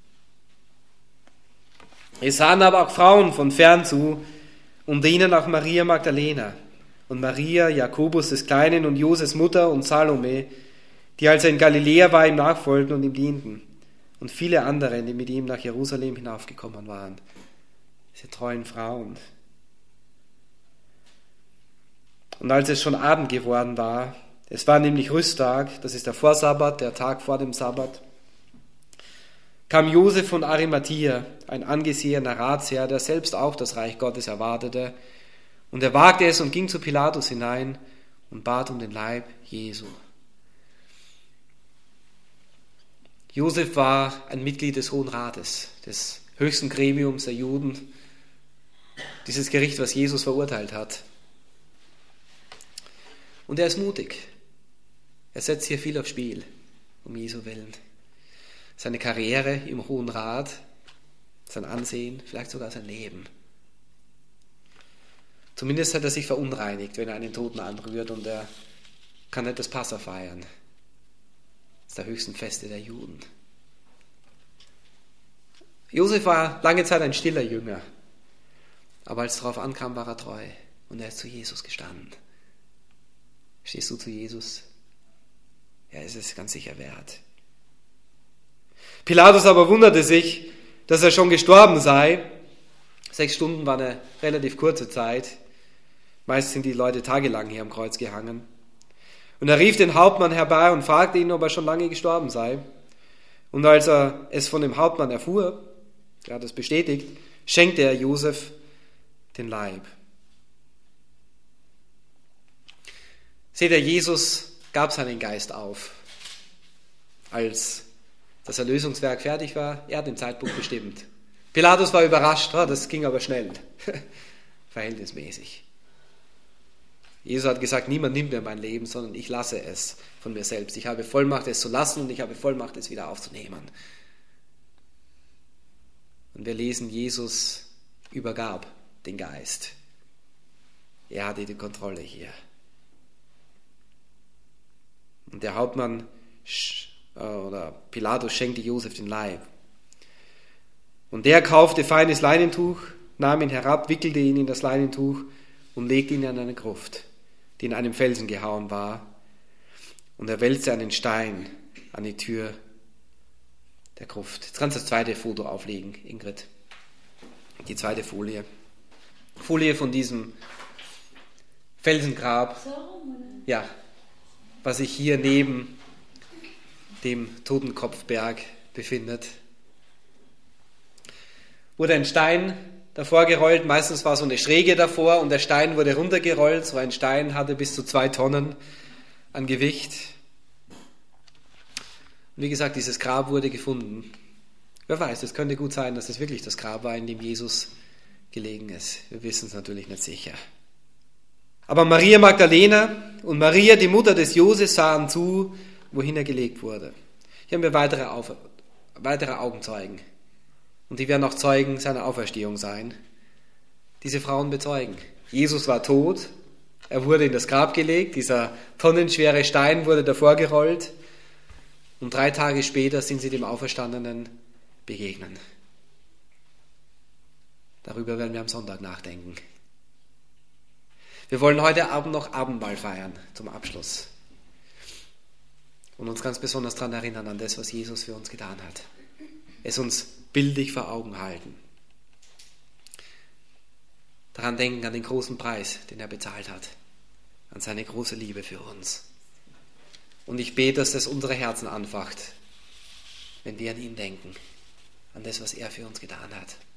Es sahen aber auch Frauen von fern zu, unter ihnen auch Maria Magdalena und Maria, Jakobus des Kleinen und Joses Mutter und Salome, die als er in Galiläa war, ihm nachfolgten und ihm dienten. Und viele andere, die mit ihm nach Jerusalem hinaufgekommen waren. Diese treuen Frauen. Und als es schon Abend geworden war, Es war nämlich Rüsttag, das ist der Vorsabbat, der Tag vor dem Sabbat. Kam Josef von Arimathia, ein angesehener Ratsherr, der selbst auch das Reich Gottes erwartete. Und er wagte es und ging zu Pilatus hinein und bat um den Leib Jesu. Josef war ein Mitglied des Hohen Rates, des höchsten Gremiums der Juden, dieses Gericht, was Jesus verurteilt hat. Und er ist mutig. Er setzt hier viel aufs Spiel, um Jesu willen. Seine Karriere im Hohen Rat, sein Ansehen, vielleicht sogar sein Leben. Zumindest hat er sich verunreinigt, wenn er einen Toten anrührt, und er kann nicht das Passa feiern. Das ist der höchsten Feste der Juden. Josef war lange Zeit ein stiller Jünger, aber als es darauf ankam, war er treu und er ist zu Jesus gestanden. Stehst du zu Jesus? Ja, es ist ganz sicher wert. Pilatus aber wunderte sich, dass er schon gestorben sei. 6 Stunden war eine relativ kurze Zeit. Meist sind die Leute tagelang hier am Kreuz gehangen. Und er rief den Hauptmann herbei und fragte ihn, ob er schon lange gestorben sei. Und als er es von dem Hauptmann erfuhr, er hat es bestätigt, schenkte er Josef den Leib. Seht ihr, Jesus gab seinen Geist auf, als das Erlösungswerk fertig war. Er hat den Zeitpunkt bestimmt. Pilatus war überrascht, das ging aber schnell, verhältnismäßig. Jesus hat gesagt, niemand nimmt mir mein Leben, sondern ich lasse es von mir selbst. Ich habe Vollmacht, es zu lassen, und ich habe Vollmacht, es wieder aufzunehmen. Und wir lesen, Jesus übergab den Geist. Er hatte die Kontrolle hier. Und der Hauptmann oder Pilatus schenkte Josef den Leib. Und der kaufte feines Leinentuch, nahm ihn herab, wickelte ihn in das Leinentuch und legte ihn an eine Gruft, die in einem Felsen gehauen war. Und er wälzte einen Stein an die Tür der Gruft. Jetzt kannst du das zweite Foto auflegen, Ingrid. Die zweite Folie. Folie von diesem Felsengrab. Ja, was sich hier neben dem Totenkopfberg befindet. Wurde ein Stein davor gerollt, meistens war so eine Schräge davor und der Stein wurde runtergerollt. So ein Stein hatte bis zu 2 Tonnen an Gewicht. Und wie gesagt, dieses Grab wurde gefunden. Wer weiß, es könnte gut sein, dass es wirklich das Grab war, in dem Jesus gelegen ist. Wir wissen es natürlich nicht sicher. Aber Maria Magdalena und Maria, die Mutter des Josef, sahen zu, wohin er gelegt wurde. Hier haben wir weitere Augenzeugen. Und die werden auch Zeugen seiner Auferstehung sein. Diese Frauen bezeugen. Jesus war tot, er wurde in das Grab gelegt, dieser tonnenschwere Stein wurde davor gerollt und 3 Tage später sind sie dem Auferstandenen begegnen. Darüber werden wir am Sonntag nachdenken. Wir wollen heute Abend noch Abendmahl feiern zum Abschluss und uns ganz besonders daran erinnern an das, was Jesus für uns getan hat. Es uns bildlich vor Augen halten. Daran denken, an den großen Preis, den er bezahlt hat, an seine große Liebe für uns. Und ich bete, dass das unsere Herzen anfacht, wenn wir an ihn denken, an das, was er für uns getan hat.